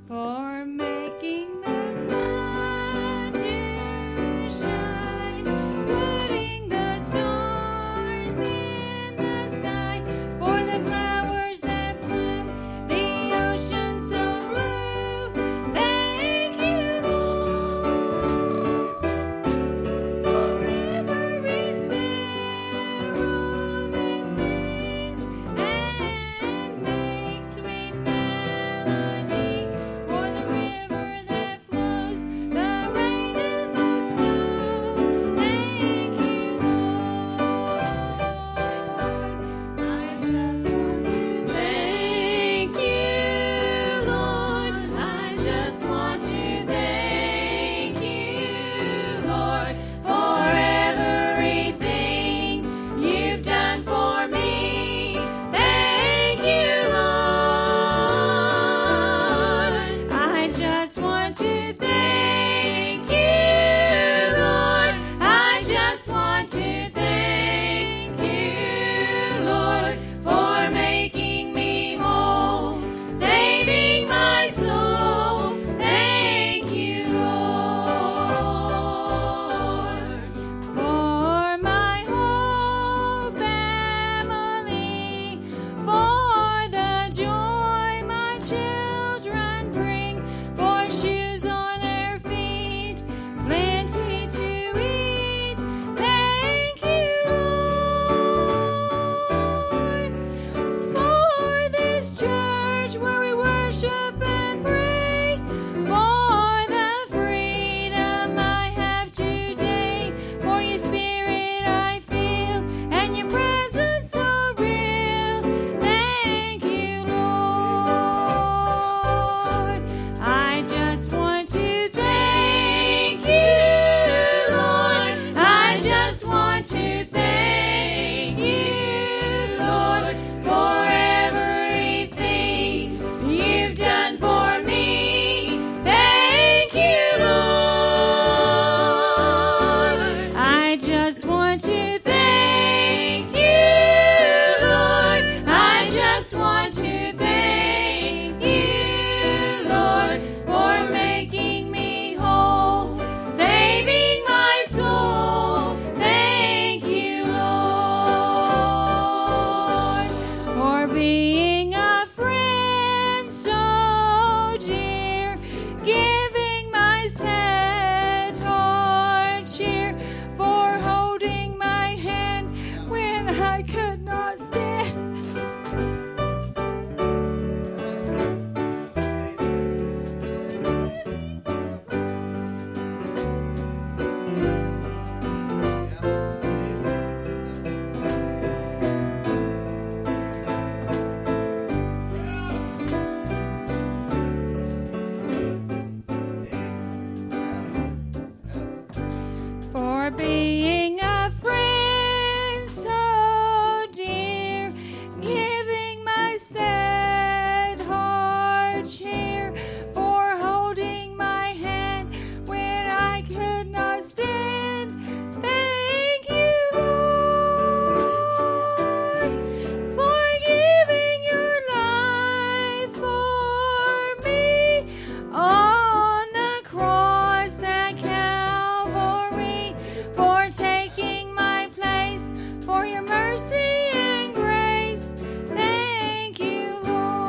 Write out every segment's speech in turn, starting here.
for making the sun to shine, putting the stars in the sky, for the flowers that bloom, the ocean so blue. Thank you, Lord, for every sparrow that sings and makes sweet melody, for the river that flows, the rain and the snow. Thank you, Lord. I just want to thank you, Lord. I just want to thank you, Lord, for everything you've done for me. Thank you, Lord. I just want to thank you, Lord. I just want to thank you, Lord, for making me whole, saving my soul. Thank you, Lord, for my whole family, for the joy my children bring, for shoes on their feet, plenty to eat. Thank you, Lord, for this church where we worship and pray, for the freedom I have today, for your spirit I feel and your presence so real. Thank you, Lord. I just want to thank you, Lord. I just want to thank you, Lord, for everything you've done for me. Thank you, Lord. I just want to thank you, Lord. I just want to thank you, Lord, for making me whole, saving my soul. Thank you, Lord, for being a friend so dear, giving my sad heart cheer, for holding my hand when I could not stand. For being a friend so dear, giving my sad heart cheer, for holding my hand when I could not stand. Thank you, Lord, for giving your life for me on the cross at Calvary, for taking my place, for your mercy and grace. Thank you,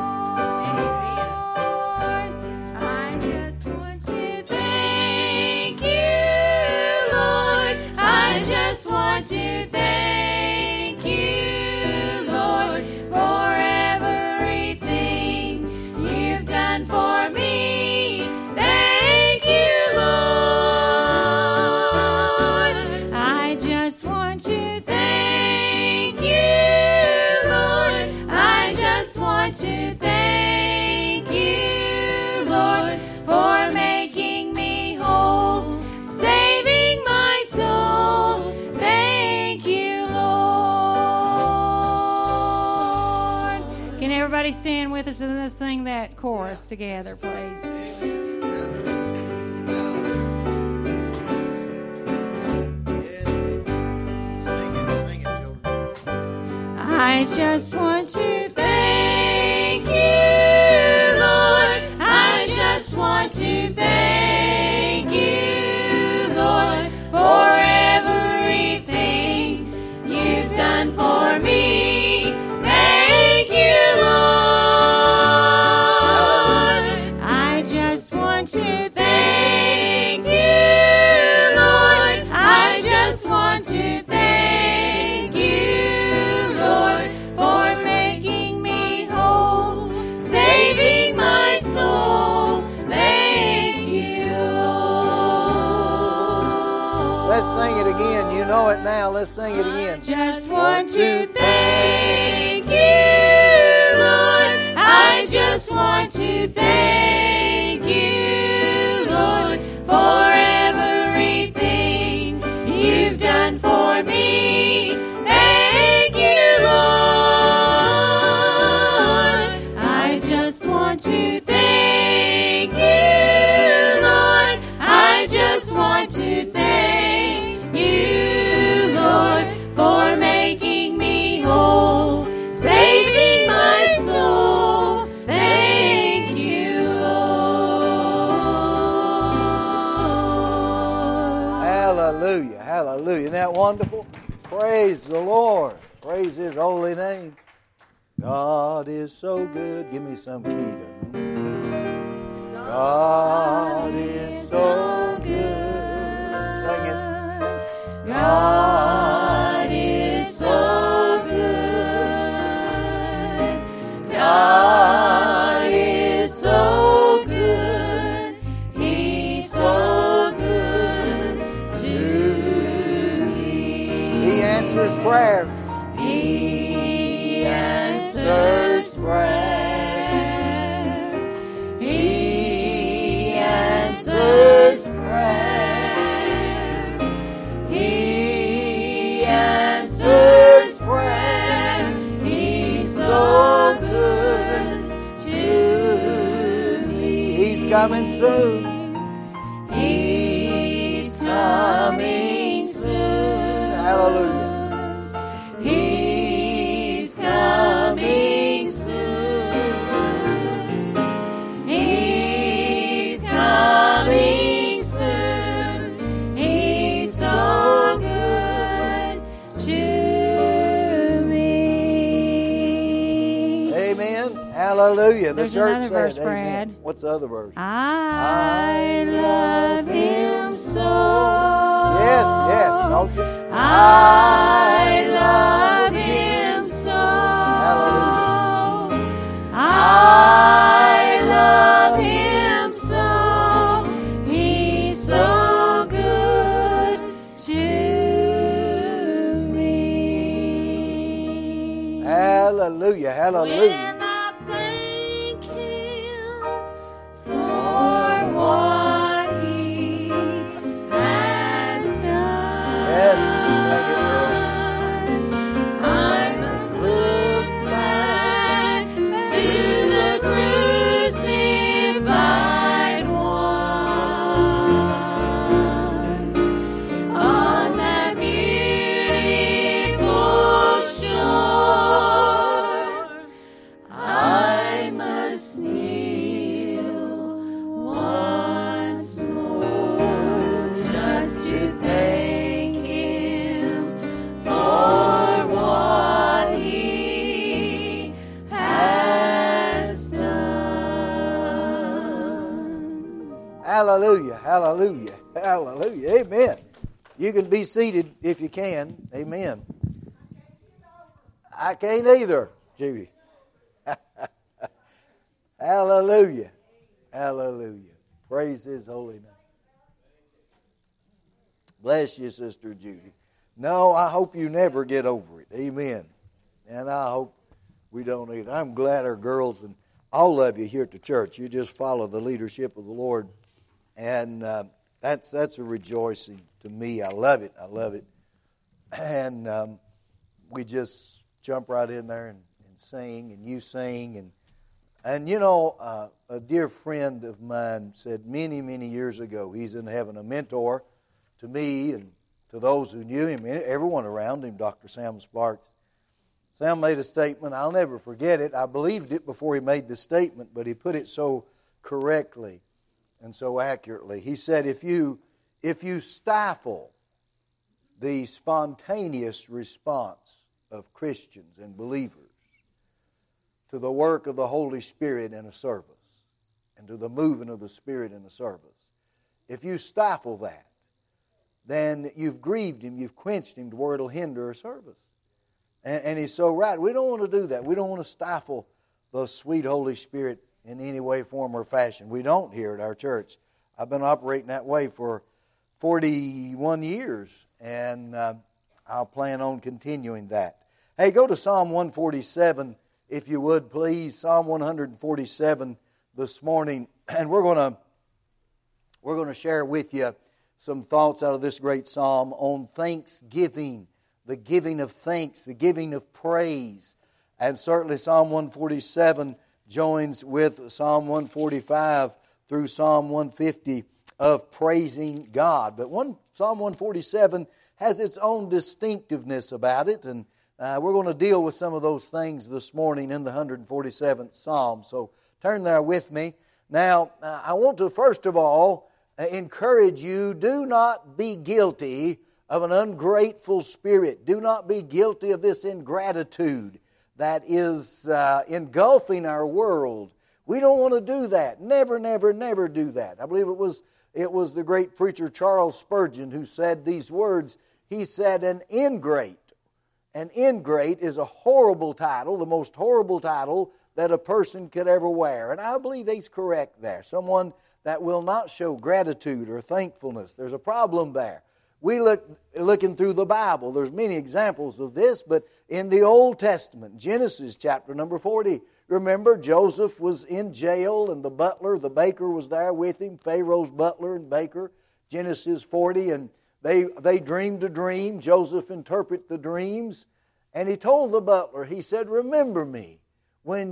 Lord. I just want to thank you, Lord. I just want to thank you, Lord, for everything you've done for me. Thank you, Lord. I just want to thank you, Lord. I just want to thank you, Lord, for making me whole, saving my soul. Thank you, Lord. Can everybody stand with us and let's sing that chorus together, please? I just want to thank you, Lord. I just sing it again. You know it now. Let's sing it again. I just want to thank you, Lord. I just want to thank you, Lord, for everything you've done for me. Thank you, Lord. I just want to thank you, Lord. I just want to thank you, Lord, for making me whole, saving my soul. Thank you, Lord. Hallelujah. Hallelujah. Isn't that wonderful? Praise the Lord. Praise His holy name. God is so good. Give me some key there. God is so good. Sing it. God is so good. God is so good. He's so good to me. He answers prayer. He answers prayer. He answers prayer. He answers prayer. He's so good to me. He's coming soon. He's coming soon. Hallelujah. He's coming soon. He's coming soon. He's so good to me. Amen. Hallelujah. The There's church another said verse, amen. Brad. What's the other verse? I love Him so. Yes, don't you? I love Him so. Hallelujah. I love Him so. He's so good to me. Hallelujah. Hallelujah. When I thank Him for what He has done, Yes, sing it, I must look back to the crucified one on that beautiful shore. I must kneel once more just to thank Him for what He has done. Hallelujah. Hallelujah. Hallelujah. Amen. You can be seated if you can. Amen. I can't either, Judy. Hallelujah. Hallelujah. Praise His holy name. Bless you, Sister Judy. No, I hope you never get over it. Amen. And I hope we don't either. I'm glad our girls and all of you here at the church, you just follow the leadership of the Lord. And that's a rejoicing to me. I love it. I love it. And we just jump right in there and sing, and you sing. And you know, a dear friend of mine said many, many years ago, he's in heaven, a mentor to me and to those who knew him, everyone around him, Dr. Sam Sparks. Sam made a statement, I'll never forget it. I believed it before he made the statement, but he put it so correctly and so accurately. He said, if you stifle the spontaneous response of Christians and believers to the work of the Holy Spirit in a service and to the moving of the Spirit in a service, if you stifle that, then you've grieved Him, you've quenched Him to where it'll hinder a service. And he's so right. We don't want to do that. We don't want to stifle the sweet Holy Spirit in any way, form, or fashion. We don't here at our church. I've been operating that way for 41 years, and I'll plan on continuing that. Hey, go to Psalm 147, if you would, please. Psalm 147 this morning, and we're going to share with you some thoughts out of this great psalm on thanksgiving, the giving of thanks, the giving of praise. And certainly Psalm 147 joins with Psalm 145 through Psalm 150 of praising God. But Psalm 147 has its own distinctiveness about it, and we're going to deal with some of those things this morning in the 147th Psalm. So turn there with me. Now, I want to first of all encourage you, do not be guilty of an ungrateful spirit. Do not be guilty of this ingratitude that is engulfing our world. We don't want to do that. Never, never, never do that. I believe it was the great preacher Charles Spurgeon who said these words. He said, an ingrate is a horrible title, the most horrible title that a person could ever wear. And I believe he's correct there. Someone that will not show gratitude or thankfulness. There's a problem there. We looking through the Bible. There's many examples of this, but in the Old Testament, Genesis chapter number 40, remember Joseph was in jail and the baker was there with him, Pharaoh's butler and baker, Genesis 40, and they dreamed a dream. Joseph interpreted the dreams, and he told the butler, he said, remember me when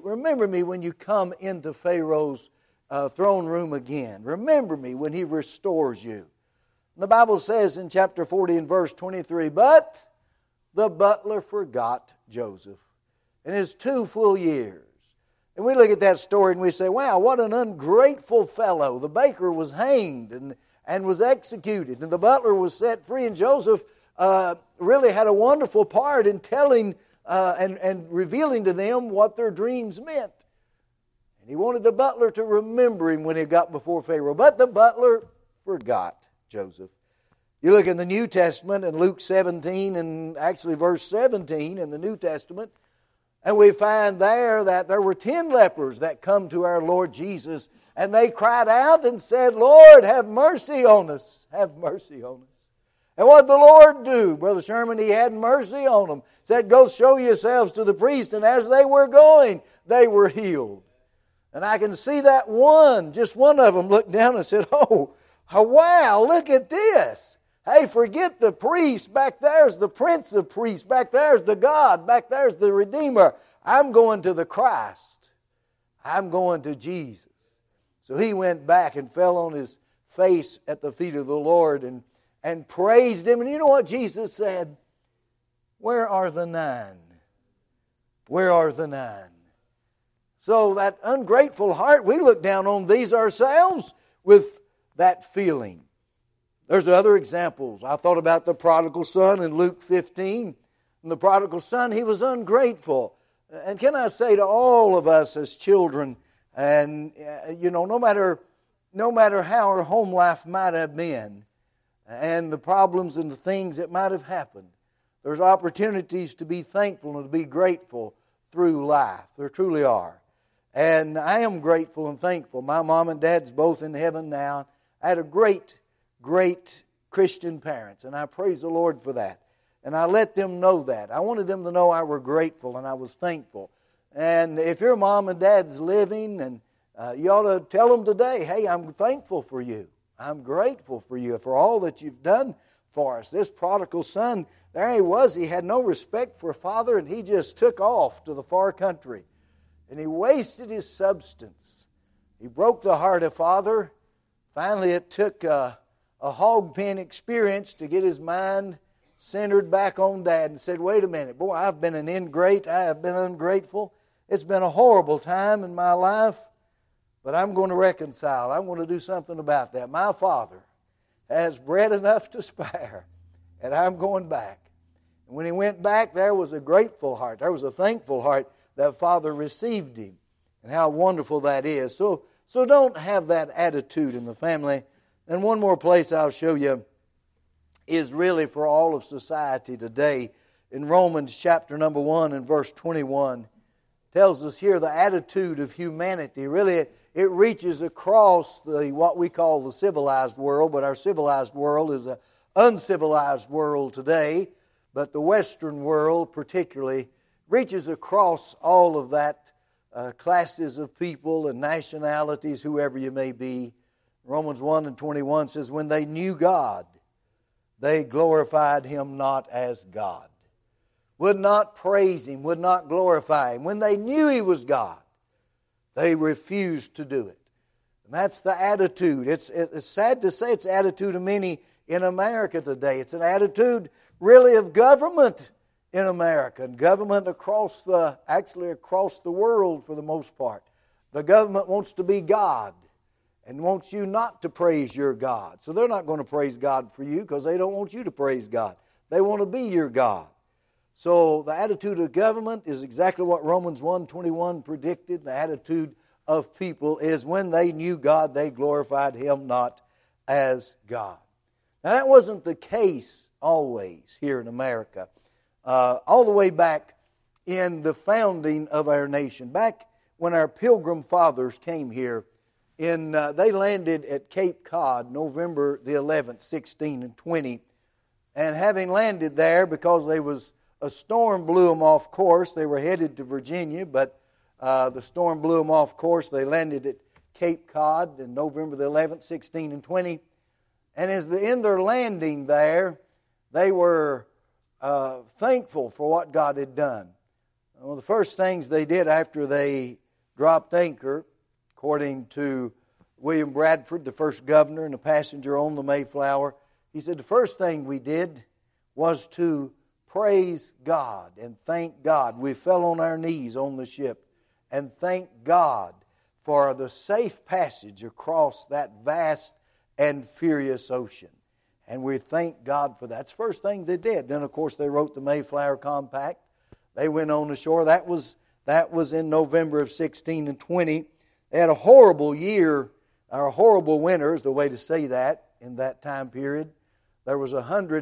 you come into Pharaoh's throne room again. Remember me when he restores you. The Bible says in chapter 40 and verse 23, but the butler forgot Joseph in his 2 full years. And we look at that story and we say, wow, what an ungrateful fellow. The baker was hanged and was executed, and the butler was set free, and Joseph really had a wonderful part in telling and revealing to them what their dreams meant. And he wanted the butler to remember him when he got before Pharaoh. But the butler forgot Joseph. You look in the New Testament in Luke 17 and actually verse 17 in the New Testament, and we find there that there were 10 lepers that come to our Lord Jesus, and they cried out and said, Lord, have mercy on us. Have mercy on us. And what did the Lord do? Brother Sherman, He had mercy on them. Said, go show yourselves to the priest. And as they were going, they were healed. And I can see that just one of them looked down and said, oh wow, look at this. Hey, forget the priest. Back there's the Prince of Priests. Back there's the God. Back there's the Redeemer. I'm going to the Christ. I'm going to Jesus. So he went back and fell on his face at the feet of the Lord and praised Him. And you know what Jesus said? Where are the 9? Where are the 9? So that ungrateful heart, we look down on these ourselves with that feeling. There's other examples. I thought about the prodigal son in Luke 15. And the prodigal son, he was ungrateful. And can I say to all of us as children, and no matter how our home life might have been, and the problems and the things that might have happened, there's opportunities to be thankful and to be grateful through life. There truly are. And I am grateful and thankful. My mom and dad's both in heaven now. I had a great, great Christian parents, and I praise the Lord for that. And I let them know that. I wanted them to know I were grateful and I was thankful. And if your mom and dad's living, and you ought to tell them today, hey, I'm thankful for you. I'm grateful for you for all that you've done for us. This prodigal son, there he was. He had no respect for father, and he just took off to the far country. And he wasted his substance. He broke the heart of father. Finally, it took a hog pen experience to get his mind centered back on dad and said, wait a minute, boy, I've been an ingrate. I have been ungrateful. It's been a horrible time in my life, but I'm going to reconcile. I'm going to do something about that. My father has bread enough to spare, and I'm going back. And when he went back, there was a grateful heart. There was a thankful heart that father received him, and how wonderful that is. So don't have that attitude in the family. And one more place I'll show you is really for all of society today. In Romans chapter number 1 and verse 21, tells us here the attitude of humanity. Really, It reaches across what we call the civilized world, but our civilized world is an uncivilized world today. But the Western world particularly reaches across all of that classes of people and nationalities, whoever you may be. Romans 1:21 says, when they knew God, they glorified Him not as God. Would not praise Him, would not glorify Him. When they knew He was God, they refused to do it. And that's the attitude. It's sad to say it's the attitude of many in America today. It's an attitude really of government in America and government across the world for the most part. The government wants to be God and wants you not to praise your God. So they're not going to praise God for you because they don't want you to praise God. They want to be your God. So the attitude of government is exactly what Romans 1:21 predicted. The attitude of people is when they knew God, they glorified Him not as God. Now that wasn't the case always here in America. All the way back in the founding of our nation, back when our Pilgrim Fathers came here, they landed at Cape Cod November the 11th, 1620. And having landed there, because a storm blew them off course, they were headed to Virginia, but the storm blew them off course. They landed at Cape Cod on November the 11th, 1620. And in their landing there, they were thankful for what God had done. One of the first things they did after they dropped anchor, according to William Bradford, the first governor and a passenger on the Mayflower, he said the first thing we did was to praise God and thank God. We fell on our knees on the ship and thanked God for the safe passage across that vast and furious ocean. And we thank God for that. That's the first thing they did. Then, of course, they wrote the Mayflower Compact. They went on the shore. That was in November of 1620. They had a horrible year, or a horrible winter is the way to say that, in that time period. There was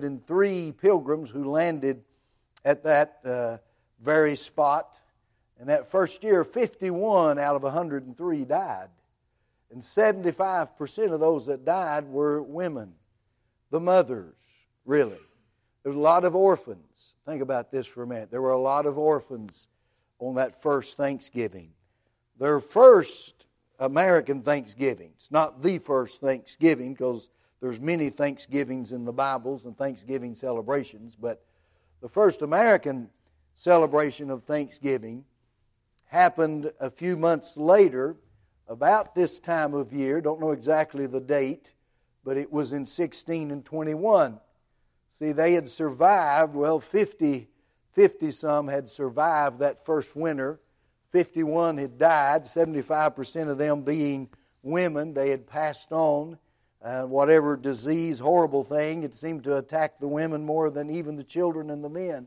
103 pilgrims who landed at that very spot. And that first year, 51 out of 103 died. And 75% of those that died were women. The mothers, really. There's a lot of orphans. Think about this for a minute. There were a lot of orphans on that first Thanksgiving. Their first American Thanksgiving. It's not the first Thanksgiving because there's many Thanksgivings in the Bibles and Thanksgiving celebrations, but the first American celebration of Thanksgiving happened a few months later, about this time of year. Don't know exactly the date, but it was in 1621. See, they had survived, 50 some had survived that first winter. 51 had died, 75% of them being women. They had passed on. Whatever disease, horrible thing, it seemed to attack the women more than even the children and the men.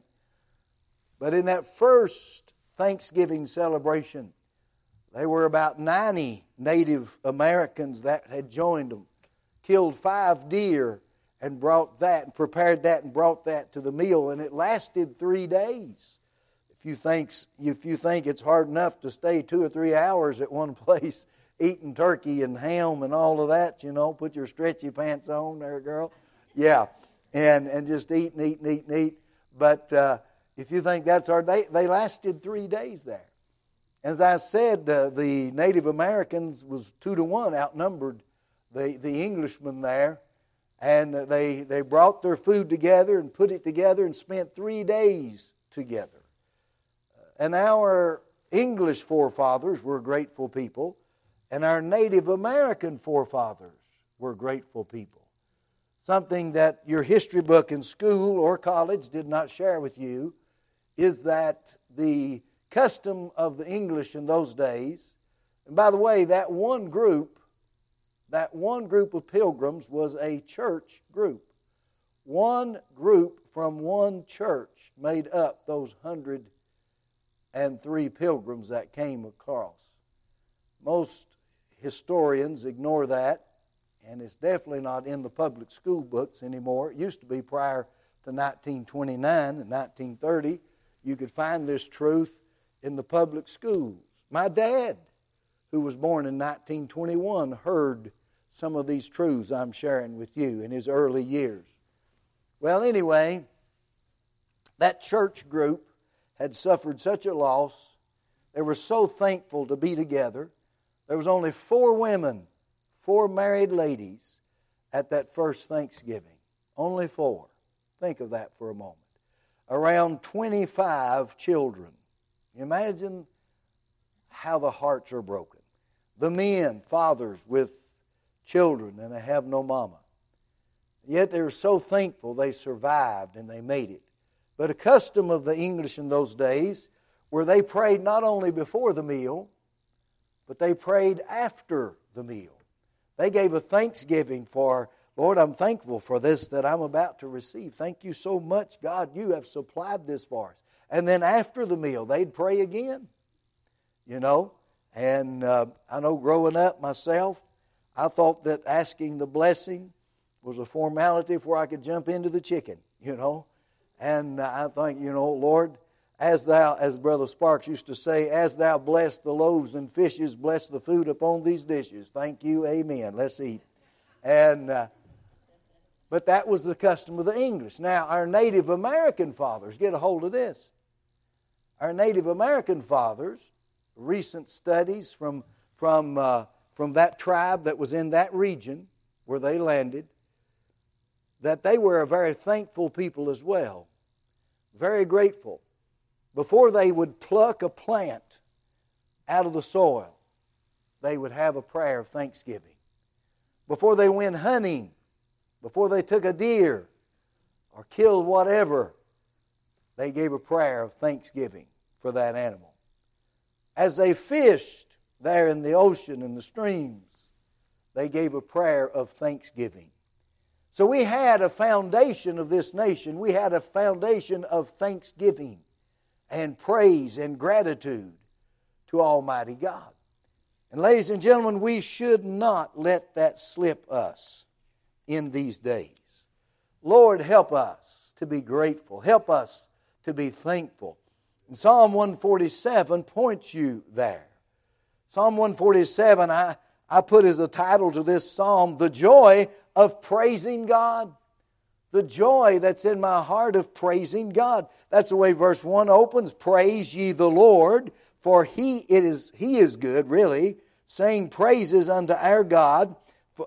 But in that first Thanksgiving celebration, there were about 90 Native Americans that had joined them, killed 5 deer and brought that and prepared that and brought that to the meal, and it lasted 3 days. If you think it's hard enough to stay 2 or 3 hours at one place eating turkey and ham and all of that, put your stretchy pants on there, girl. Yeah, and just eat and eat and eat and eat. But if you think that's hard, they lasted 3 days there. As I said, the Native Americans was 2-1 outnumbered the Englishmen there. And they brought their food together and put it together and spent 3 days together. And our English forefathers were grateful people. And our Native American forefathers were grateful people. Something that your history book in school or college did not share with you is that the custom of the English in those days, and by the way, that one group of pilgrims was a church group. One group from one church made up those 103 pilgrims that came across. Most historians ignore that, and it's definitely not in the public school books anymore. It used to be prior to 1929 and 1930. You could find this truth in the public schools. My dad, who was born in 1921, heard some of these truths I'm sharing with you in his early years. Well, anyway, that church group had suffered such a loss. They were so thankful to be together. There was only 4 women, 4 married ladies at that first Thanksgiving. Only 4. Think of that for a moment. Around 25 children. Imagine how the hearts are broken. The men, fathers with children, and they have no mama. Yet they were so thankful they survived and they made it. But a custom of the English in those days where they prayed not only before the meal, but they prayed after the meal. They gave a thanksgiving for, Lord, I'm thankful for this that I'm about to receive. Thank you so much, God, you have supplied this for us. And then after the meal, they'd pray again, you know. And I know growing up myself, I thought that asking the blessing was a formality before I could jump into the chicken, you know. And I think, you know, Lord, as thou, as Brother Sparks used to say, as thou bless the loaves and fishes, bless the food upon these dishes. Thank you, amen. Let's eat. And but that was the custom of the English. Now, our Native American fathers, get a hold of this. Our Native American fathers, recent studies from that tribe that was in that region where they landed, that they were a very thankful people as well. Very grateful. Before they would pluck a plant out of the soil, they would have a prayer of thanksgiving. Before they went hunting, before they took a deer or killed whatever, they gave a prayer of thanksgiving for that animal. As they fished there in the ocean and the streams, they gave a prayer of thanksgiving. So we had a foundation of this nation. We had a foundation of thanksgiving and praise and gratitude to Almighty God. And ladies and gentlemen, we should not let that slip us in these days. Lord, help us to be grateful. Help us to be thankful. And Psalm 147 points you there. Psalm 147, I put as a title to this psalm, The Joy of Praising God. The joy that's in my heart of praising God. That's the way verse 1 opens. Praise ye the Lord, for He is good, really, saying praises unto our God,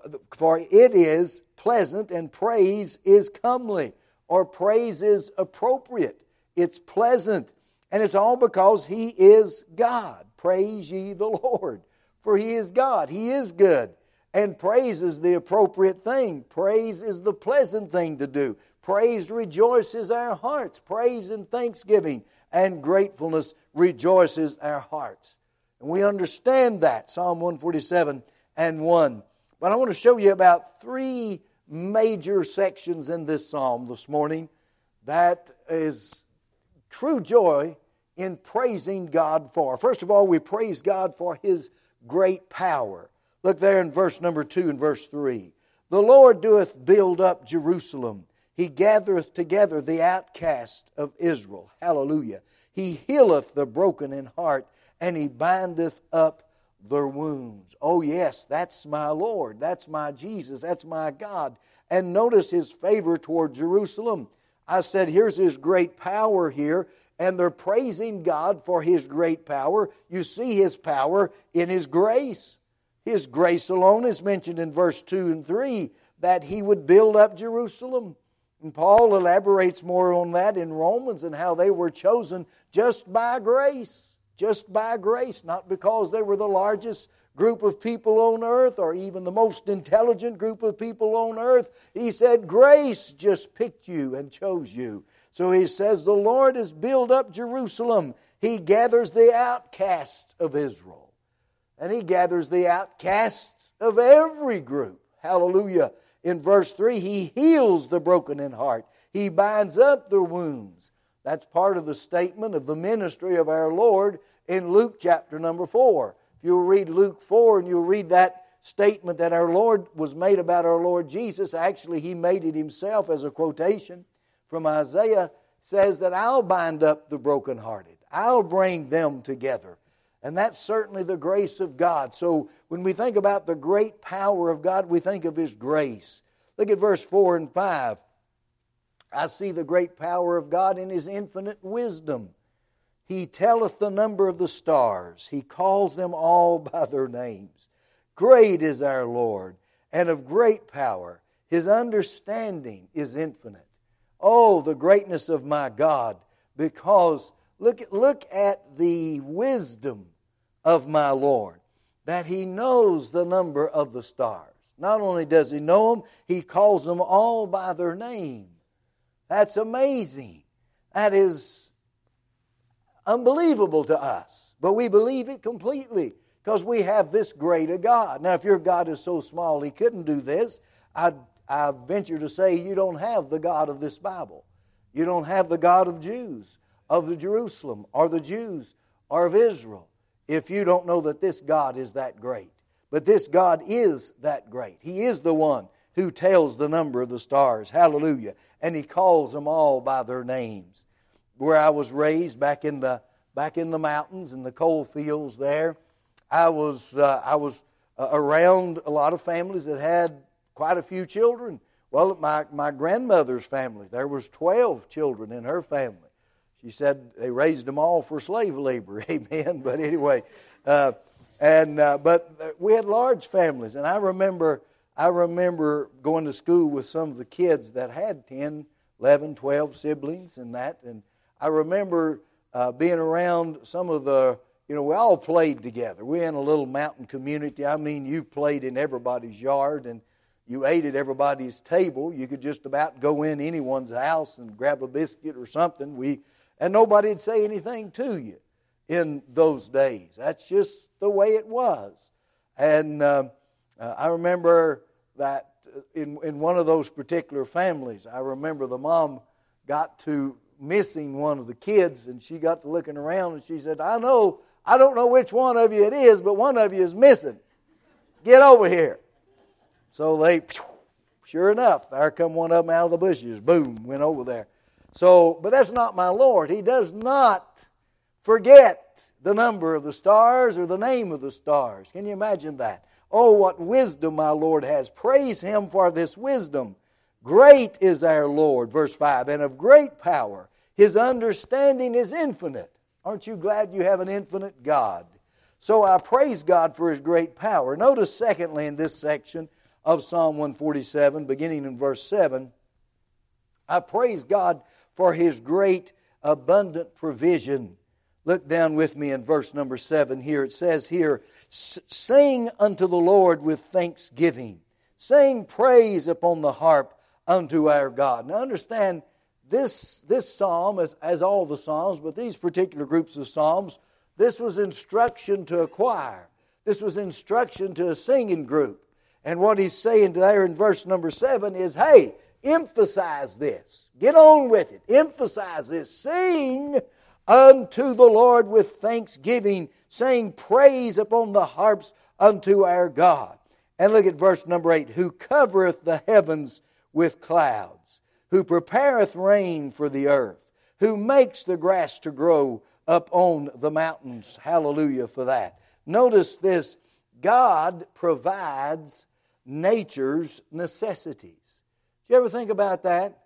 for it is pleasant and praise is comely, or praise is appropriate. It's pleasant, and it's all because He is God. Praise ye the Lord, for He is God. He is good. And praise is the appropriate thing. Praise is the pleasant thing to do. Praise rejoices our hearts. Praise and thanksgiving and gratefulness rejoices our hearts. And we understand that, Psalm 147 and 1. But I want to show you about 3 major sections in this psalm this morning that is true joy in praising God for. First of all, we praise God for His great power. Look there in verse number 2 and verse 3. The Lord doeth build up Jerusalem. He gathereth together the outcast of Israel. Hallelujah. He healeth the broken in heart, and He bindeth up their wounds. Oh yes, that's my Lord. That's my Jesus. That's my God. And notice His favor toward Jerusalem. I said, here's His great power here. And they're praising God for His great power. You see His power in His grace. His grace alone is mentioned in verse 2 and 3, that He would build up Jerusalem. And Paul elaborates more on that in Romans and how they were chosen just by grace. Just by grace, not because they were the largest group of people on earth or even the most intelligent group of people on earth. He said grace just picked you and chose you. So he says the Lord has built up Jerusalem. He gathers the outcasts of Israel. And He gathers the outcasts of every group. Hallelujah. In verse 3, He heals the broken in heart. He binds up their wounds. That's part of the statement of the ministry of our Lord in Luke chapter number 4. If you'll read Luke 4 and you'll read that statement that our Lord was made about our Lord Jesus, actually He made it Himself as a quotation from Isaiah, says that I'll bind up the brokenhearted. I'll bring them together. And that's certainly the grace of God. So when we think about the great power of God, we think of His grace. Look at verse 4 and 5. I see the great power of God in His infinite wisdom. He telleth the number of the stars. He calls them all by their names. Great is our Lord, and of great power. His understanding is infinite. Oh, the greatness of my God, because look at the wisdom of my Lord, that He knows the number of the stars. Not only does He know them, He calls them all by their name. That's amazing. That is unbelievable to us, but we believe it completely because we have this great a God. Now, if your God is so small He couldn't do this, I venture to say you don't have the God of this Bible. You don't have the God of Jews, of the Jerusalem, or the Jews, or of Israel, if you don't know that this God is that great. But this God is that great. He is the one who tells the number of the stars. Hallelujah. And He calls them all by their names. Where I was raised, back in the mountains, in the coal fields there, I was around a lot of families that had quite a few children. Well, my grandmother's family, there was 12 children in her family. She said they raised them all for slave labor. Amen. But anyway, but we had large families, and I remember going to school with some of the kids that had 10, 11, 12 siblings and that. And I remember being around some of the, we all played together. We're in a little mountain community. I mean, you played in everybody's yard and you ate at everybody's table. You could just about go in anyone's house and grab a biscuit or something. And nobody would say anything to you in those days. That's just the way it was. And I remember that in one of those particular families, I remember the mom got to missing one of the kids, and she got to looking around, and she said, I don't know which one of you it is, but one of you is missing. Get over here. So they, sure enough, there come one of them out of the bushes. Boom, went over there. So, but that's not my Lord. He does not forget the number of the stars or the name of the stars. Can you imagine that? Oh, what wisdom my Lord has. Praise Him for this wisdom. Great is our Lord, verse 5, and of great power. His understanding is infinite. Aren't you glad you have an infinite God? So I praise God for His great power. Notice secondly in this section of Psalm 147, beginning in verse 7, I praise God for His great abundant provision. Look down with me in verse number 7 here. It says here, sing unto the Lord with thanksgiving. Sing praise upon the harp unto our God. Now understand, this psalm, as all the psalms, but these particular groups of psalms, this was instruction to a choir. This was instruction to a singing group. And what he's saying there in verse number 7 is, hey, emphasize this. Get on with it. Emphasize this. Sing unto the Lord with thanksgiving, saying praise upon the harps unto our God. And look at verse number 8. Who covereth the heavens with clouds, who prepareth rain for the earth, who makes the grass to grow up on the mountains. Hallelujah for that. Notice this. God provides nature's necessities. Do you ever think about that?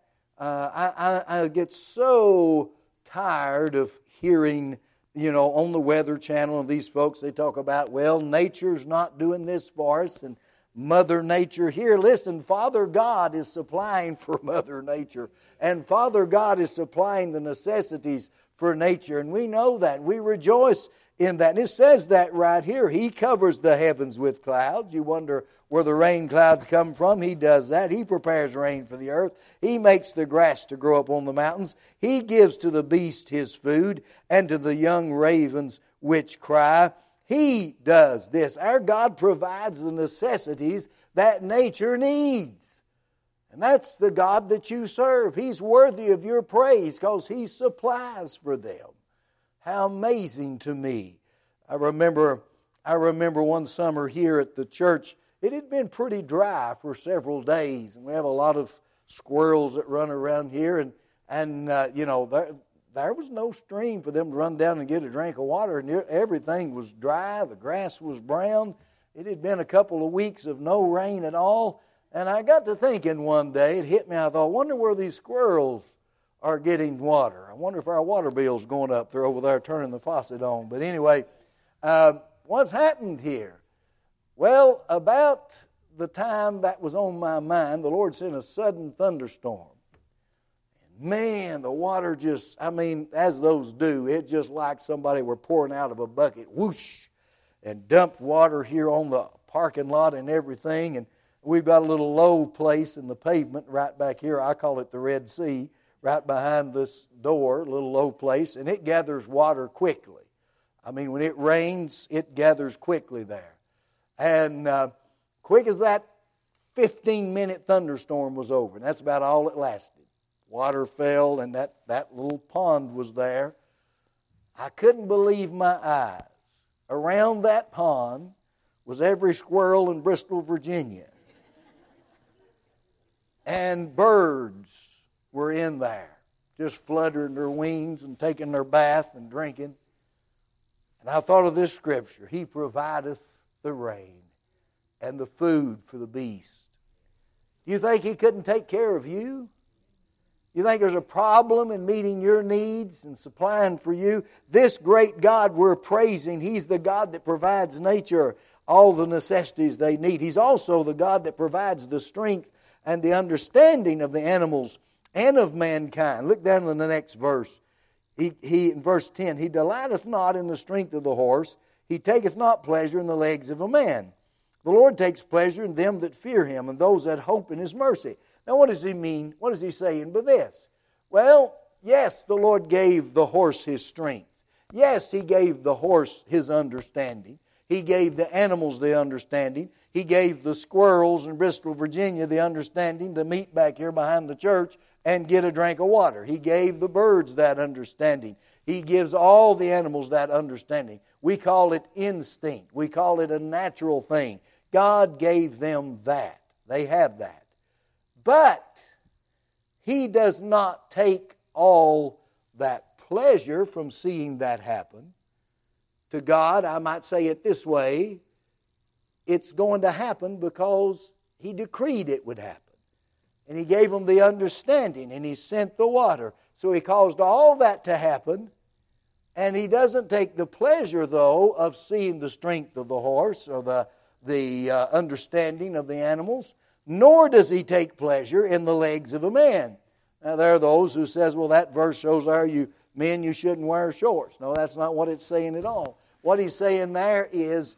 I get so tired of hearing, on the Weather Channel and these folks, they talk about, well, nature's not doing this for us and Mother Nature here. Listen, Father God is supplying for Mother Nature, and Father God is supplying the necessities for nature, and we know that. We rejoice in that. And it says that right here. He covers the heavens with clouds. You wonder where the rain clouds come from. He does that. He prepares rain for the earth. He makes the grass to grow up on the mountains. He gives to the beast his food, and to the young ravens which cry. He does this. Our God provides the necessities that nature needs. And that's the God that you serve. He's worthy of your praise because He supplies for them. How amazing to me. I remember one summer here at the church, it had been pretty dry for several days. And we have a lot of squirrels that run around here. And there was no stream for them to run down and get a drink of water, and everything was dry. The grass was brown. It had been a couple of weeks of no rain at all. And I got to thinking one day, it hit me, I thought, wonder where these squirrels are getting water. I wonder if our water bill's going up. They're over there turning the faucet on. But anyway, what's happened here? Well, about the time that was on my mind, the Lord sent a sudden thunderstorm. And man, the water just, as those do, it's just like somebody were pouring out of a bucket, whoosh, and dumped water here on the parking lot and everything. And we've got a little low place in the pavement right back here. I call it the Red Sea, right behind this door, a little low place, and it gathers water quickly. When it rains, it gathers quickly there. And quick as that 15-minute thunderstorm was over, and that's about all it lasted. Water fell, and that little pond was there. I couldn't believe my eyes. Around that pond was every squirrel in Bristol, Virginia. And birds were in there, just fluttering their wings and taking their bath and drinking. And I thought of this scripture, He provideth the rain and the food for the beast. Do you think He couldn't take care of you? You think there's a problem in meeting your needs and supplying for you? This great God we're praising, He's the God that provides nature all the necessities they need. He's also the God that provides the strength and the understanding of the animals and of mankind. Look down in the next verse. He in verse 10, He delighteth not in the strength of the horse, He taketh not pleasure in the legs of a man. The Lord takes pleasure in them that fear Him, and those that hope in His mercy. Now what does He mean? What is He saying by this? Well, yes, the Lord gave the horse his strength. Yes, He gave the horse his understanding. He gave the animals the understanding. He gave the squirrels in Bristol, Virginia the understanding to meet back here behind the church and get a drink of water. He gave the birds that understanding. He gives all the animals that understanding. We call it instinct. We call it a natural thing. God gave them that. They have that. But He does not take all that pleasure from seeing that happen. To God, I might say it this way, it's going to happen because He decreed it would happen. And He gave them the understanding, and He sent the water. So He caused all that to happen. And He doesn't take the pleasure, though, of seeing the strength of the horse or the understanding of the animals, nor does He take pleasure in the legs of a man. Now, there are those who says, well, that verse shows there, you shouldn't wear shorts. No, that's not what it's saying at all. What He's saying there is,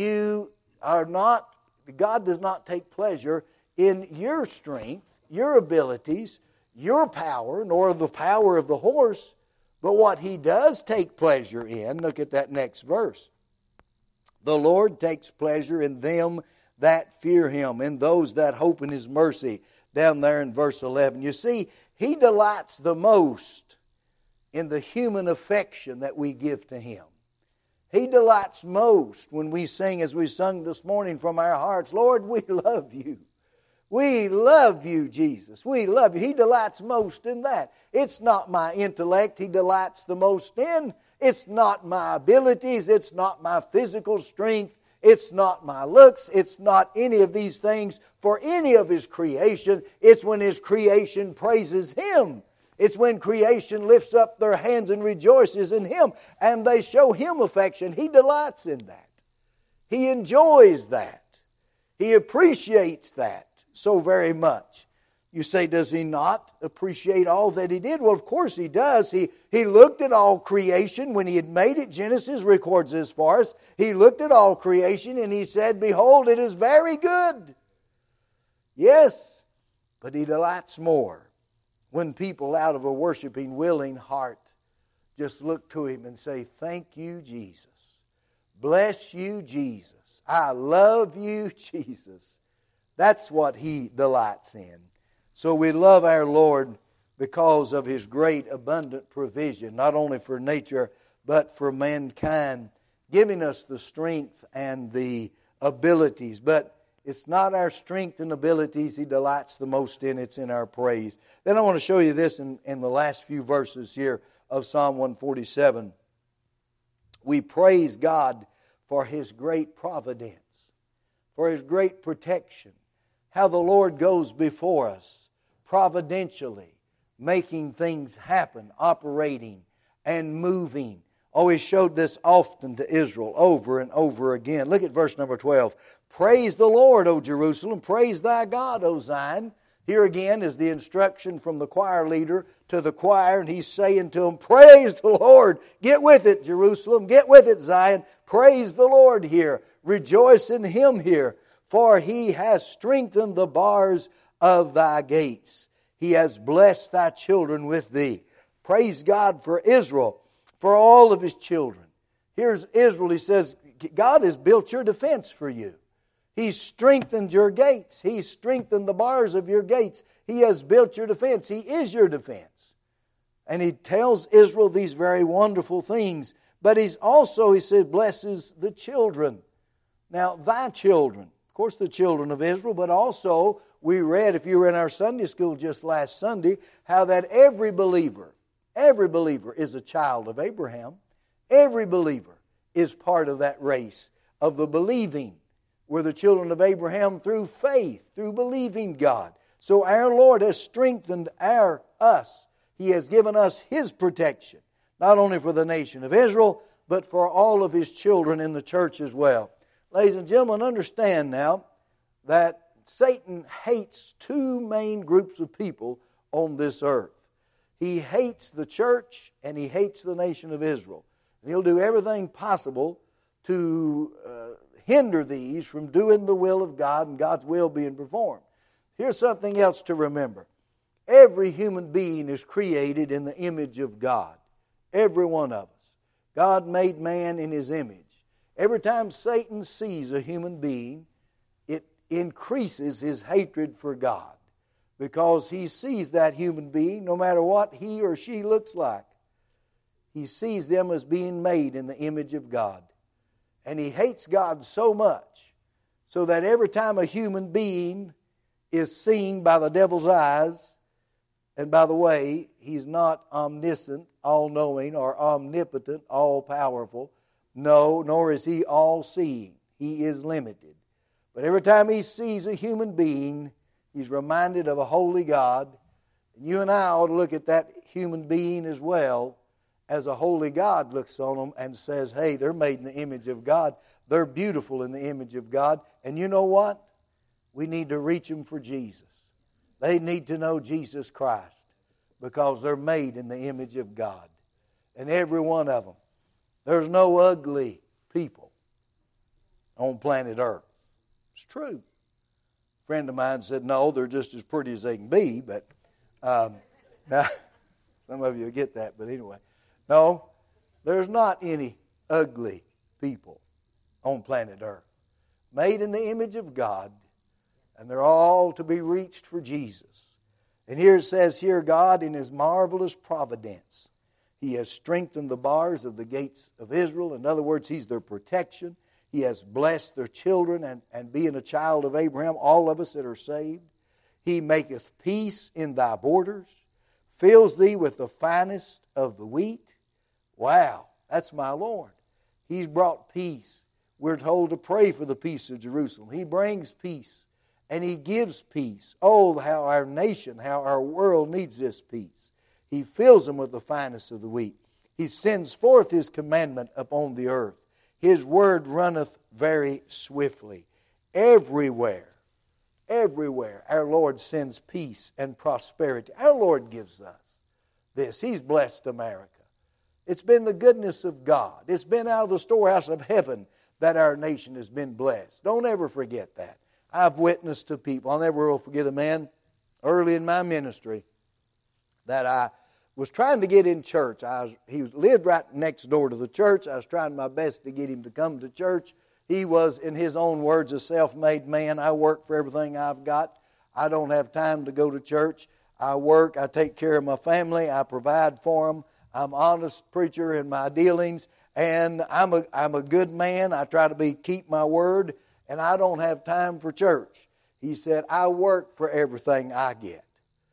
God does not take pleasure in your strength, your abilities, your power, nor the power of the horse. But what He does take pleasure in, look at that next verse. The Lord takes pleasure in them that fear Him, in those that hope in His mercy, down there in verse 11. You see, He delights the most in the human affection that we give to Him. He delights most when we sing, as we sung this morning from our hearts, Lord, we love You. We love You, Jesus. We love You. He delights most in that. It's not my intellect He delights the most in. It's not my abilities. It's not my physical strength. It's not my looks. It's not any of these things for any of His creation. It's when His creation praises Him. It's when creation lifts up their hands and rejoices in Him, and they show Him affection. He delights in that. He enjoys that. He appreciates that so very much. You say, does He not appreciate all that He did? Well, of course He does. He looked at all creation when He had made it. Genesis records this for us. He looked at all creation and He said, behold, it is very good. Yes, but He delights more when people out of a worshiping, willing heart just look to Him and say, thank You, Jesus. Bless You, Jesus. I love You, Jesus. That's what He delights in. So we love our Lord because of His great abundant provision, not only for nature, but for mankind, giving us the strength and the abilities. But it's not our strength and abilities He delights the most in, it's in our praise. Then I want to show you this in the last few verses here of Psalm 147. We praise God for His great providence, for His great protection, how the Lord goes before us providentially, making things happen, operating and moving. Oh, He showed this often to Israel over and over again. Look at verse number 12. Praise the Lord, O Jerusalem. Praise thy God, O Zion. Here again is the instruction from the choir leader to the choir, and he's saying to them, praise the Lord. Get with it, Jerusalem. Get with it, Zion. Praise the Lord here. Rejoice in Him here. For He has strengthened the bars of thy gates. He has blessed thy children with thee. Praise God for Israel, for all of His children. Here's Israel. He says, God has built your defense for you. He's strengthened your gates. He's strengthened the bars of your gates. He has built your defense. He is your defense. And He tells Israel these very wonderful things. But He said, blesses the children. Now, thy children, of course the children of Israel, but also we read, if you were in our Sunday school just last Sunday, how that every believer is a child of Abraham. Every believer is part of that race of the believing. We're the children of Abraham through faith, through believing God. So our Lord has strengthened us. He has given us His protection, not only for the nation of Israel, but for all of His children in the church as well. Ladies and gentlemen, understand now that Satan hates two main groups of people on this earth. He hates the church and he hates the nation of Israel. And he'll do everything possible to hinder these from doing the will of God and God's will being performed. Here's something else to remember. Every human being is created in the image of God. Every one of us. God made man in His image. Every time Satan sees a human being, it increases his hatred for God, because he sees that human being, no matter what he or she looks like, he sees them as being made in the image of God. And he hates God so much, so that every time a human being is seen by the devil's eyes, and by the way, he's not omniscient, all-knowing, or omnipotent, all-powerful. No, nor is He all-seeing. He is limited. But every time he sees a human being, he's reminded of a holy God. And you and I ought to look at that human being as well as a holy God looks on them and says, hey, they're made in the image of God. They're beautiful in the image of God. And you know what? We need to reach them for Jesus. They need to know Jesus Christ, because they're made in the image of God. And every one of them. There's no ugly people on planet Earth. It's true. A friend of mine said, no, they're just as pretty as they can be. But now, some of you will get that. But anyway, no, there's not any ugly people on planet Earth. Made in the image of God. And they're all to be reached for Jesus. And here it says here, God in His marvelous providence, He has strengthened the bars of the gates of Israel. In other words, He's their protection. He has blessed their children, and being a child of Abraham, all of us that are saved. He maketh peace in thy borders, fills thee with the finest of the wheat. Wow, that's my Lord. He's brought peace. We're told to pray for the peace of Jerusalem. He brings peace. And He gives peace. Oh, how our nation, how our world needs this peace. He fills them with the finest of the wheat. He sends forth His commandment upon the earth. His word runneth very swiftly. Everywhere, our Lord sends peace and prosperity. Our Lord gives us this. He's blessed America. It's been the goodness of God. It's been out of the storehouse of heaven that our nation has been blessed. Don't ever forget that. I've witnessed to people. I'll never forget a man early in my ministry that I was trying to get in church. He lived right next door to the church. I was trying my best to get him to come to church. He was, in his own words, a self-made man. I work for everything I've got. I don't have time to go to church. I work. I take care of my family. I provide for them. I'm an honest preacher in my dealings, and I'm a good man. I try to keep my word. And I don't have time for church. He said, I work for everything I get.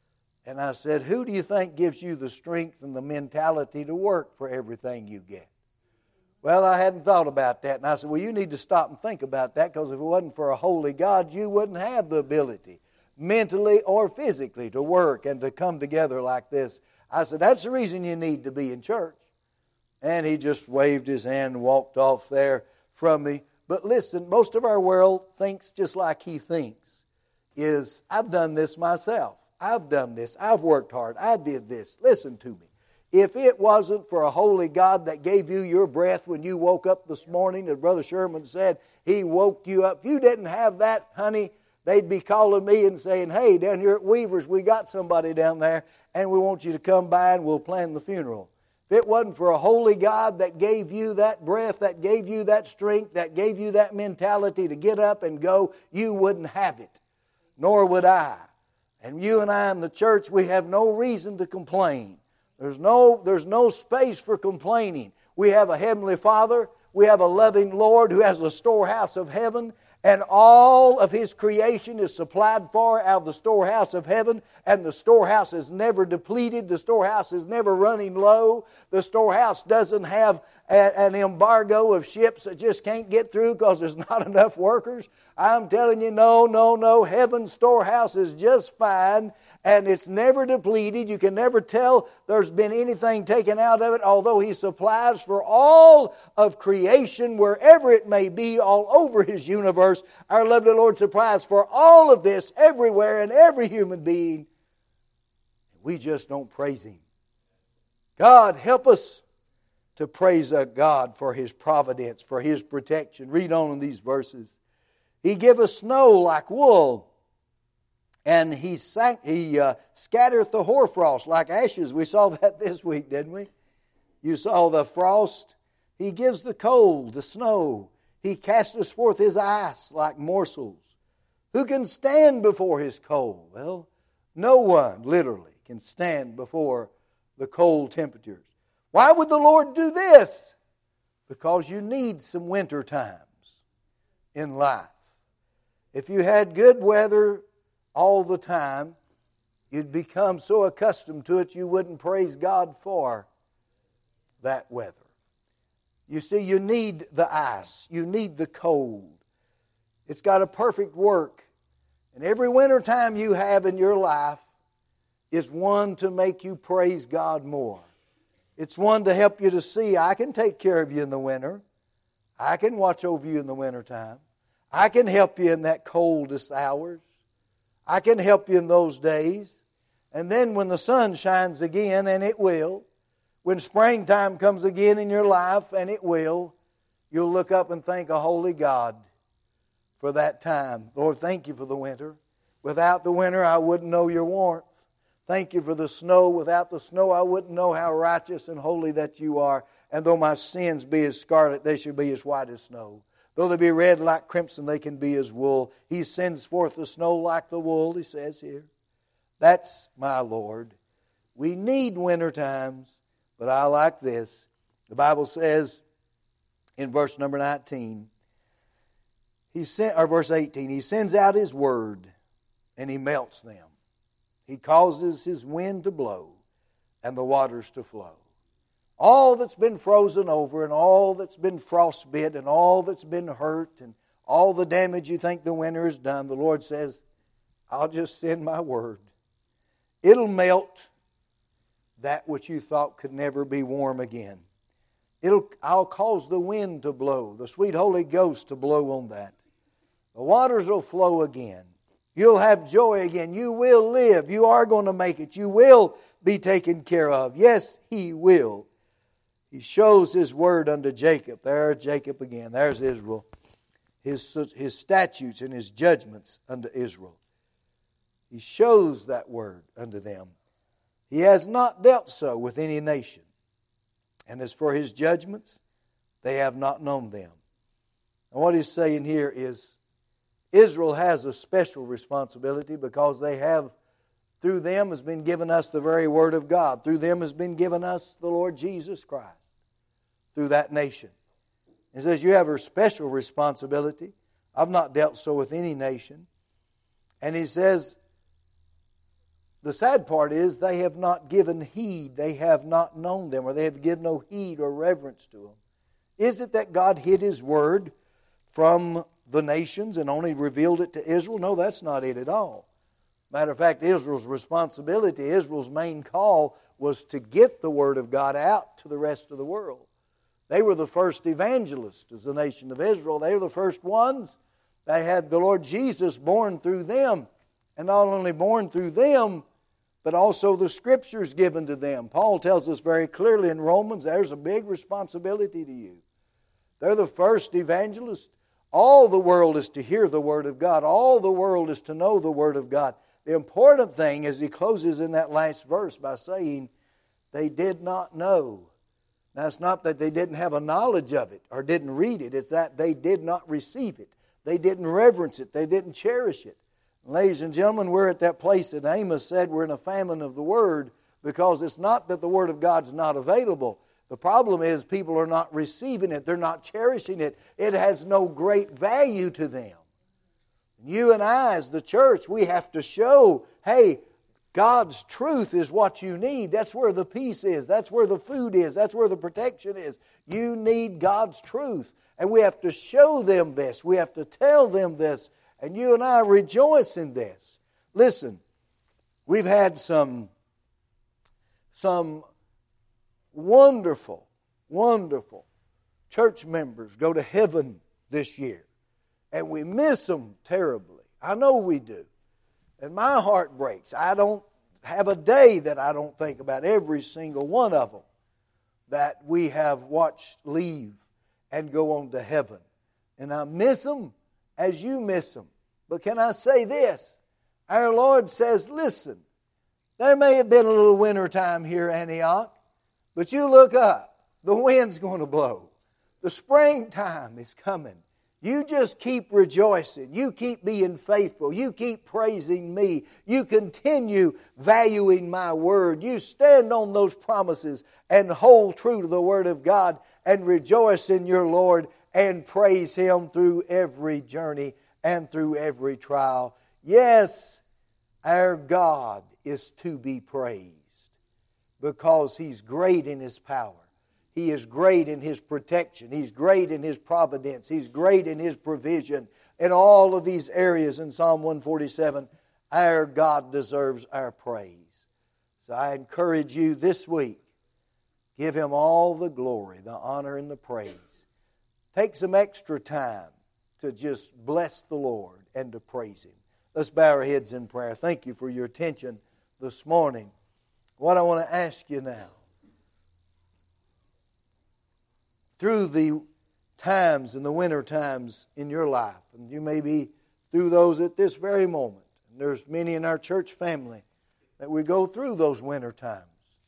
And I said, who do you think gives you the strength and the mentality to work for everything you get? Well, I hadn't thought about that. And I said, well, you need to stop and think about that, because if it wasn't for a holy God, you wouldn't have the ability, mentally or physically, to work and to come together like this. I said, that's the reason you need to be in church. And he just waved his hand and walked off there from me. But listen, most of our world thinks just like he thinks. I've done this myself. I've done this. I've worked hard. I did this. Listen to me. If it wasn't for a holy God that gave you your breath when you woke up this morning, as Brother Sherman said, He woke you up. If you didn't have that, honey, they'd be calling me and saying, hey, down here at Weaver's, we got somebody down there, and we want you to come by and we'll plan the funeral. If it wasn't for a holy God that gave you that breath, that gave you that strength, that gave you that mentality to get up and go, you wouldn't have it. Nor would I. And you and I in the church, we have no reason to complain. There's no space for complaining. We have a Heavenly Father. We have a loving Lord who has a storehouse of heaven. And all of His creation is supplied for out of the storehouse of heaven. And the storehouse is never depleted. The storehouse is never running low. The storehouse doesn't have an embargo of ships that just can't get through because there's not enough workers. I'm telling you, no. Heaven's storehouse is just fine. And it's never depleted. You can never tell there's been anything taken out of it, although He supplies for all of creation, wherever it may be, all over His universe. Our lovely Lord supplies for all of this, everywhere, and every human being. We just don't praise Him. God, help us to praise God for His providence, for His protection. Read on in these verses. He giveth snow like wool, and He scattereth the hoarfrost like ashes. We saw that this week, didn't we? You saw the frost. He gives the cold, the snow. He casteth forth His ice like morsels. Who can stand before His cold? Well, no one, literally, can stand before the cold temperatures. Why would the Lord do this? Because you need some winter times in life. If you had good weather all the time, you'd become so accustomed to it you wouldn't praise God for that weather. You see, you need the ice. You need the cold. It's got a perfect work. And every winter time you have in your life is one to make you praise God more. It's one to help you to see, I can take care of you in the winter. I can watch over you in the wintertime. I can help you in that coldest hours. I can help you in those days. And then when the sun shines again, and it will, when springtime comes again in your life, and it will, you'll look up and thank a holy God for that time. Lord, thank You for the winter. Without the winter, I wouldn't know Your warmth. Thank You for the snow. Without the snow, I wouldn't know how righteous and holy that You are. And though my sins be as scarlet, they shall be as white as snow. Though they be red like crimson, they can be as wool. He sends forth the snow like the wool, He says here. That's my Lord. We need winter times, but I like this. The Bible says in verse number 19, verse 18, He sends out His word and He melts them. He causes His wind to blow and the waters to flow. All that's been frozen over and all that's been frostbit and all that's been hurt and all the damage you think the winter has done, the Lord says, I'll just send my word. It'll melt that which you thought could never be warm again. I'll cause the wind to blow, the sweet Holy Ghost to blow on that. The waters will flow again. You'll have joy again. You will live. You are going to make it. You will be taken care of. Yes, He will. He shows His word unto Jacob. There's Jacob again. There's Israel. His statutes and His judgments unto Israel. He shows that word unto them. He has not dealt so with any nation. And as for His judgments, they have not known them. And what He's saying here is, Israel has a special responsibility because they have, through them has been given us the very Word of God. Through them has been given us the Lord Jesus Christ. Through that nation. He says, you have a special responsibility. I've not dealt so with any nation. And He says, the sad part is they have not given heed. They have not known them, or they have given no heed or reverence to them. Is it that God hid His Word from the nations and only revealed it to Israel? No, that's not it at all. Matter of fact, Israel's responsibility, Israel's main call was to get the Word of God out to the rest of the world. They were the first evangelists as the nation of Israel. They were the first ones. They had the Lord Jesus born through them. And not only born through them, but also the Scriptures given to them. Paul tells us very clearly in Romans, there's a big responsibility to you. They're the first evangelists. All the world is to hear the Word of God. All the world is to know the Word of God. The important thing is he closes in that last verse by saying, they did not know. Now, it's not that they didn't have a knowledge of it or didn't read it. It's that they did not receive it. They didn't reverence it. They didn't cherish it. Ladies and gentlemen, we're at that place that Amos said we're in a famine of the Word, because it's not that the Word of God's not available. The problem is people are not receiving it. They're not cherishing it. It has no great value to them. You and I as the church, we have to show, hey, God's truth is what you need. That's where the peace is. That's where the food is. That's where the protection is. You need God's truth. And we have to show them this. We have to tell them this. And you and I rejoice in this. Listen, we've had some wonderful, wonderful church members go to heaven this year. And we miss them terribly. I know we do. And my heart breaks. I don't have a day that I don't think about every single one of them that we have watched leave and go on to heaven. And I miss them as you miss them. But can I say this? Our Lord says, listen, there may have been a little winter time here, Antioch, but you look up. The wind's going to blow. The springtime is coming. You just keep rejoicing. You keep being faithful. You keep praising me. You continue valuing my word. You stand on those promises and hold true to the word of God and rejoice in your Lord and praise Him through every journey and through every trial. Yes, our God is to be praised because He's great in His power. He is great in His protection. He's great in His providence. He's great in His provision. In all of these areas in Psalm 147, our God deserves our praise. So I encourage you this week, give Him all the glory, the honor, and the praise. Take some extra time to just bless the Lord and to praise Him. Let's bow our heads in prayer. Thank you for your attention this morning. What I want to ask you now, through the times and the winter times in your life, and you may be through those at this very moment, and there's many in our church family that we go through those winter times.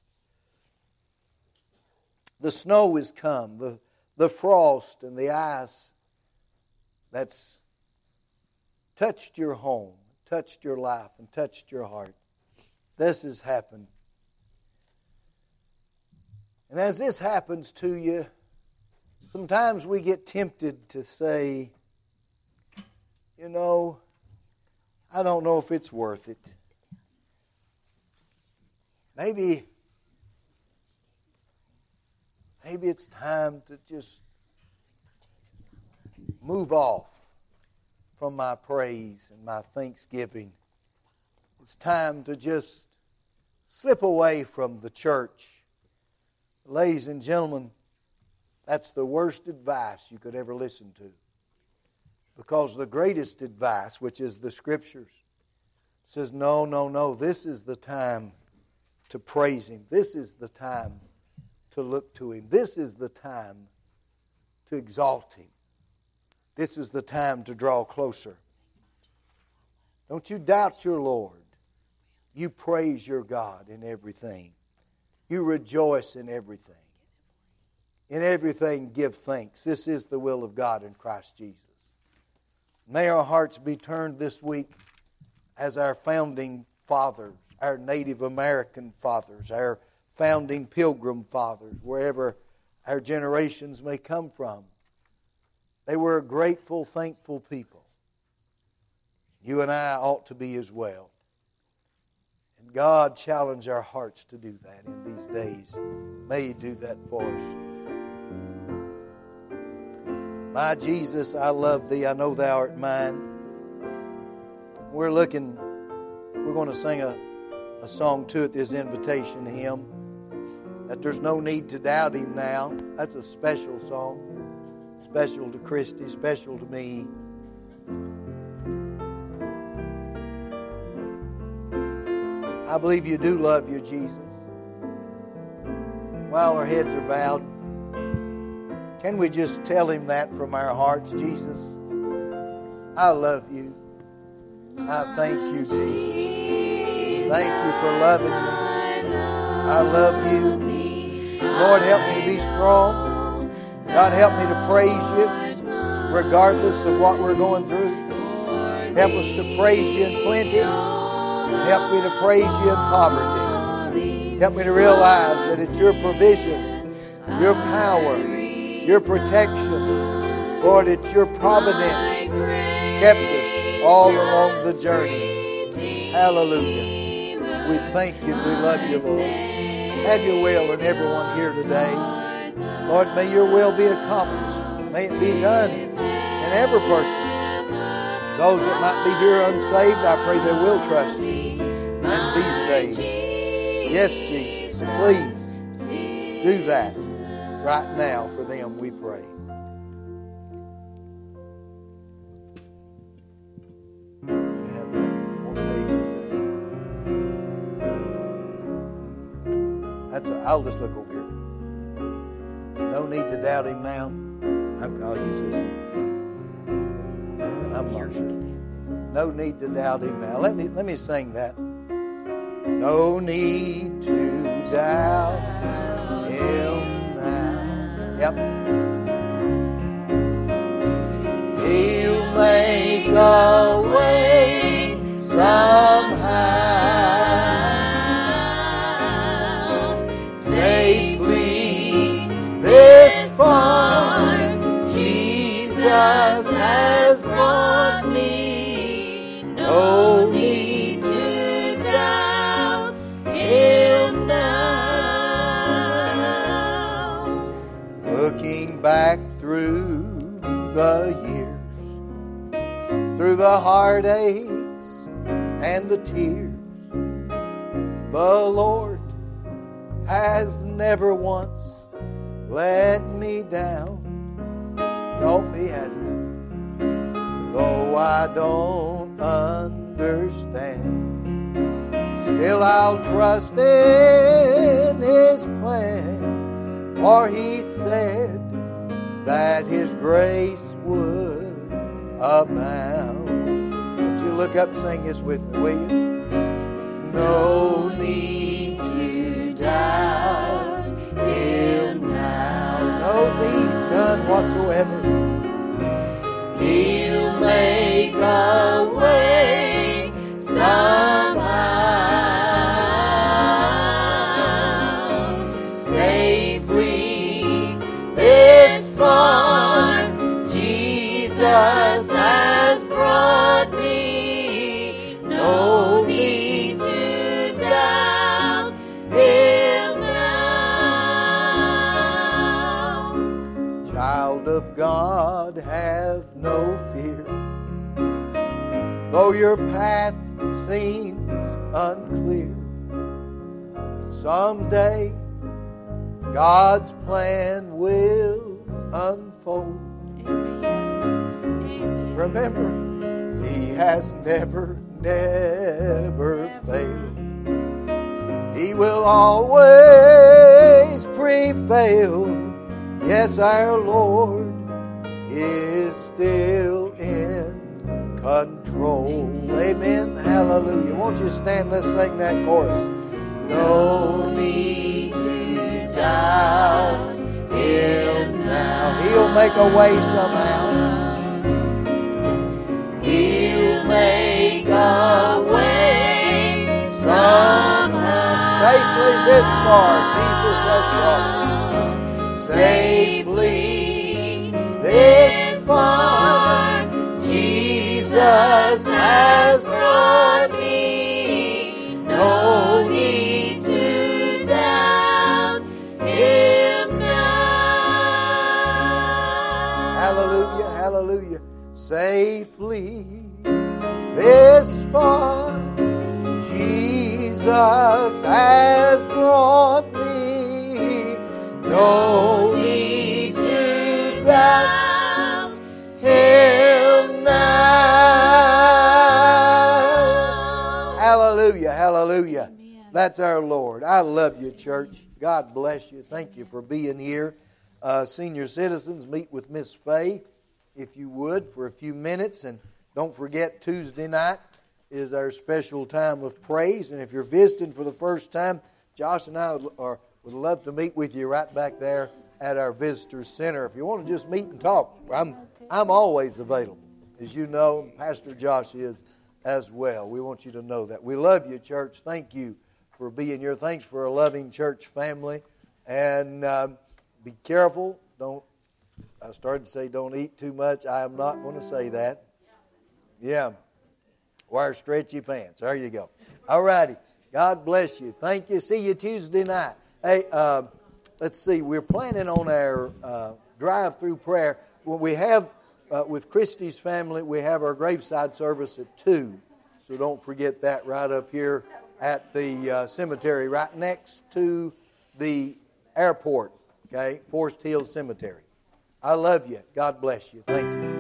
The snow has come, the frost and the ice that's touched your home, touched your life, and touched your heart. This has happened. And as this happens to you, sometimes we get tempted to say, you know, I don't know if it's worth it. Maybe it's time to just move off from my praise and my thanksgiving. It's time to just slip away from the church. Ladies and gentlemen, that's the worst advice you could ever listen to. Because the greatest advice, which is the Scriptures, says, no, this is the time to praise Him. This is the time to look to Him. This is the time to exalt Him. This is the time to draw closer. Don't you doubt your Lord. You praise your God in everything. You rejoice in everything. In everything give thanks. This is the will of God in Christ Jesus. May our hearts be turned this week as our founding fathers, our Native American fathers, our founding Pilgrim fathers, wherever our generations may come from. They were a grateful, thankful people. You and I ought to be as well. And God challenge our hearts to do that in these days. May He do that for us. My Jesus, I love Thee. I know Thou art mine. We're going to sing a song to it, this invitation hymn, that there's no need to doubt Him now. That's a special song. Special to Christy, special to me. I believe you do love your Jesus. While our heads are bowed, can we just tell Him that from our hearts? Jesus, I love you. I thank you, Jesus. Thank you for loving me. I love you. Lord, help me to be strong. God, help me to praise you regardless of what we're going through. Help us to praise you in plenty. Help me to praise you in poverty. Help me to realize that it's your provision, your power, your protection. Lord, it's your providence kept us all along the journey. Hallelujah. We thank you and we love you, Lord. Have your will in everyone here today. Lord, may your will be accomplished. May it be done in every person. Those that might be here unsaved, I pray they will trust you and be saved. Yes, Jesus, please do that right now for them, we pray. You have more pages there. I'll just look over here. No need to doubt Him now. I'll use this one. I'm not sure. No need to doubt Him now. Let me sing that. No need to doubt Him now. Yep. He'll make a way somehow. Safely this far, Jesus has brought me. No need to doubt Him now. Looking back through the years, through the heartaches and the tears, the Lord has never once let me down. No, He hasn't. Though I don't understand, still I'll trust in His plan. For He said that His grace would abound. Won't you look up and sing this with me, will you? No need to doubt Him now. No need, none whatsoever. He'll make a way somehow. Safely this far, Jesus has brought me. No need to doubt Him now. Child of God, have no fear. Though your path seems unclear, someday God's plan will unfold. Remember, He has never failed. He will always prevail. Yes, our Lord is still in control. Amen. Hallelujah. Won't you stand? Let's sing that chorus. No need to doubt Him now. He'll make a way somehow. He'll make a way somehow. Safely this far, Jesus has brought me. Safely this far, Jesus has brought me. No safely this far. Jesus has brought me. No need to doubt Him now. Hallelujah, hallelujah. That's our Lord. I love you, church. God bless you. Thank you for being here. Senior citizens, meet with Miss Fay, if you would, for a few minutes. And don't forget, Tuesday night is our special time of praise. And if you're visiting for the first time, Josh and I would love to meet with you right back there at our visitor center. If you want to just meet and talk, I'm always available. As you know, Pastor Josh is as well. We want you to know that. We love you, church. Thank you for being here. Thanks for a loving church family. And be careful. I started to say don't eat too much. I am not going to say that. Yeah. Wear stretchy pants. There you go. All righty. God bless you. Thank you. See you Tuesday night. Hey, let's see. We're planning on our drive-through prayer. Well, we have, with Christy's family, we have our graveside service at 2. So don't forget that right up here at the cemetery, right next to the airport, okay, Forest Hill Cemetery. I love you. God bless you. Thank you.